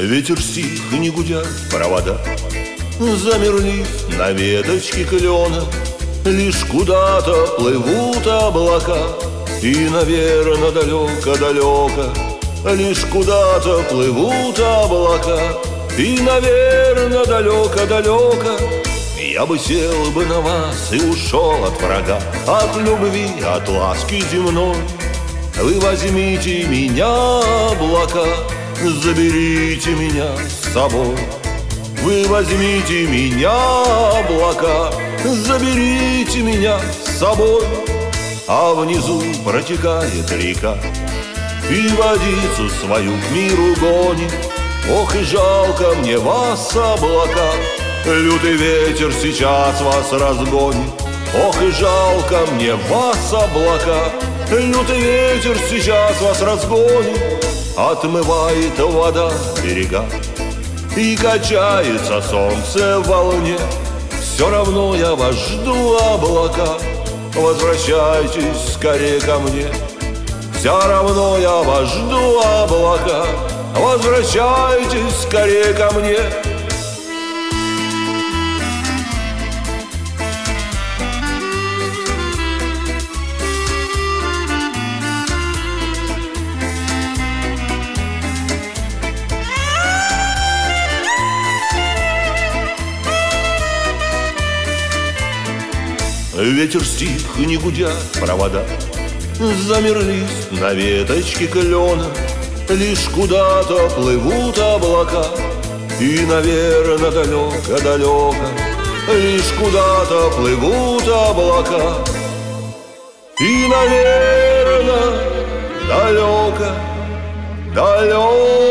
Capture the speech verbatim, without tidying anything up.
Ветер стих, не гудят провода, замерли на веточке клена. Лишь куда-то плывут облака, и, наверно, далеко-далеко. Лишь куда-то плывут облака, и, наверно, далеко-далеко. Я бы сел бы на вас и ушел от врага, от любви, от ласки земной. Вы возьмите меня, облака, заберите меня с собой. Вы возьмите меня, облака, заберите меня с собой. А внизу протекает река, и водицу свою к миру гонит. Ох, и жалко мне вас, облака, лютый ветер сейчас вас разгонит. Ох, и жалко мне вас, облака, лютый ветер сейчас вас разгонит. Отмывает вода берега, и качается солнце в волне. Все равно я вас жду, облака, возвращайтесь скорее ко мне. Все равно я вас жду, облака, возвращайтесь скорее ко мне. Ветер стих, не гудят провода, замерли на веточке клена. Лишь куда-то плывут облака, и, наверно, далеко-далеко. Лишь куда-то плывут облака, и, наверно, далеко-далеко.